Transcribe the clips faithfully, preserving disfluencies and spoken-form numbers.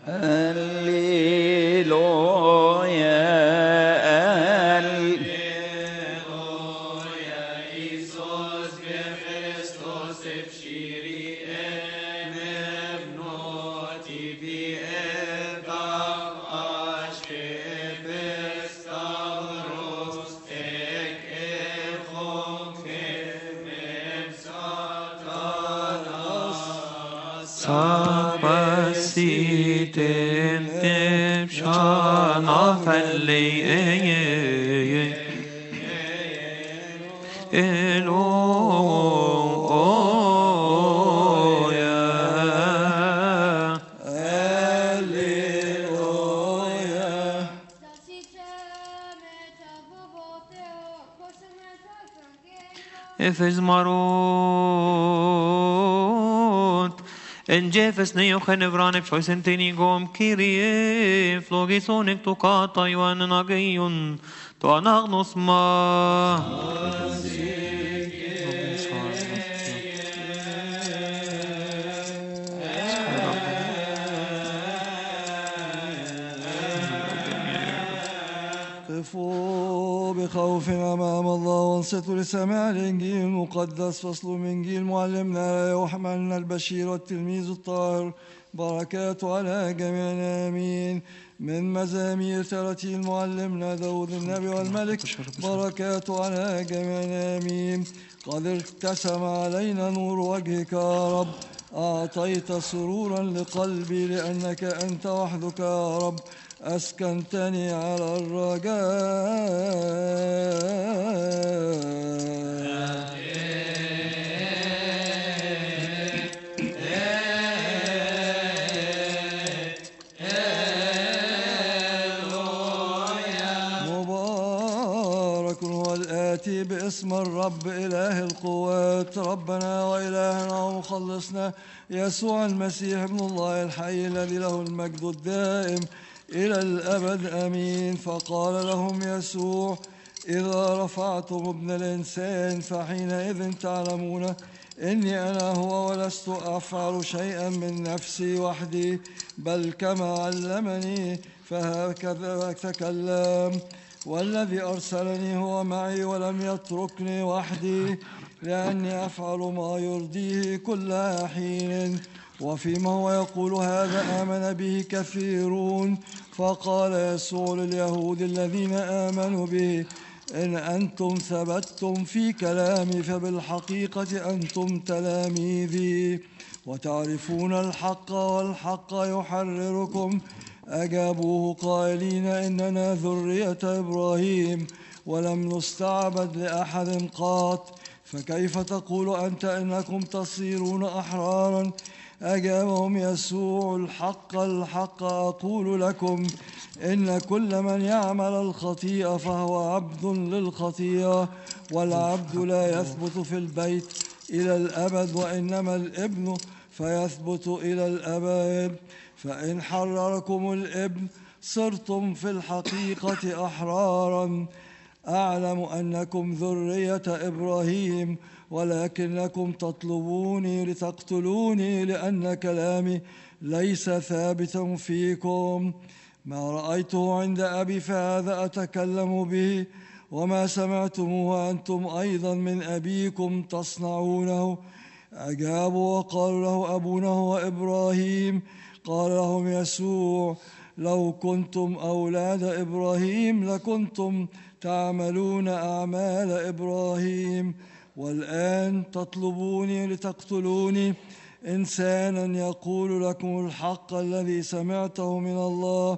هللويا Sapasiten tep shana falli Efes marot En jefes neo genevran ep shoisentini gom kirie Flogisonik tu kata yuan nagayun Tu anagnos ma قفوا بخوف أمام الله وانصتوا لسماع الإنجيل المقدس. فصل من إنجيل معلمنا يوحنا البشير والتلميذ الطاهر بركاته على جميعنا آمين. من مزامير ترتيل معلمنا داود النبي والملك بركاته على جميعنا آمين. قد ارتسم علينا نور وجهك يا رب، أعطيت سرورا لقلبي لأنك أنت وحدك يا رب أسكنتني على الرجاء. مبارك هو الآتي باسم الرب إله القوات، ربنا وإلهنا ومخلصنا يسوع المسيح ابن الله الحي الذي له المجد الدائم إلى الأبد آمين. فقال لهم يسوع: إذا رفعتم ابن الإنسان فحينئذ تعلمون إني أنا هو، ولست أفعل شيئا من نفسي وحدي، بل كما علمني فهكذا أتكلم. والذي أرسلني هو معي ولم يتركني وحدي، لأني أفعل ما يرضيه كل حين. وفيما هو يقول هذا آمن به كثيرون. فقال يسوع لليهود الذين آمنوا به: إن أنتم ثبتتم في كلامي فبالحقيقة أنتم تلاميذي وتعرفون الحق والحق يحرركم. أجابوه قائلين: إننا ذرية إبراهيم ولم نستعبد لأحد قط، فكيف تقول أنت إنكم تصيرون أحرارا؟ أجابهم يسوع: الحق الحق أقول لكم إن كل من يعمل الخطيئة فهو عبد للخطيئة، والعبد لا يثبت في البيت إلى الأبد، وإنما الابن فيثبت إلى الأبد. فإن حرركم الابن صرتم في الحقيقة أحرارا. أعلم أنكم ذرية إبراهيم، ولكنكم تطلبوني لتقتلوني لأن كلامي ليس ثابتا فيكم. ما رأيته عند أبي فهذا أتكلم به، وما سمعتموه أنتم أيضا من أبيكم تصنعونه. أجابوا وقالوا له: أبونا هو إبراهيم. قال لهم يسوع: لو كنتم أولاد إبراهيم لكنتم تعملون أعمال إبراهيم. والآن تطلبوني لتقتلوني، إنسانا يقول لكم الحق الذي سمعته من الله،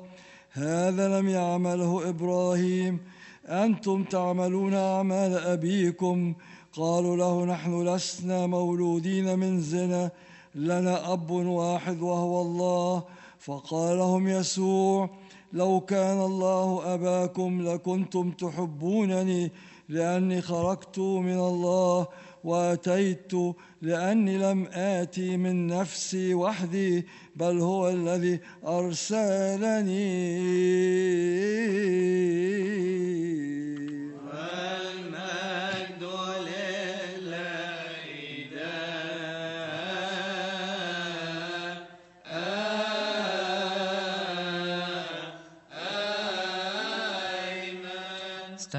هذا لم يعمله إبراهيم. أنتم تعملون أعمال أبيكم. قالوا له: نحن لسنا مولودين من زنا، لنا أب واحد وهو الله. فقال لهم يسوع: لو كان الله أباكم لكنتم تحبونني، لأني خرجت من الله وأتيت، لأني لم آتي من نفسي وحدي، بل هو الذي أرسلني.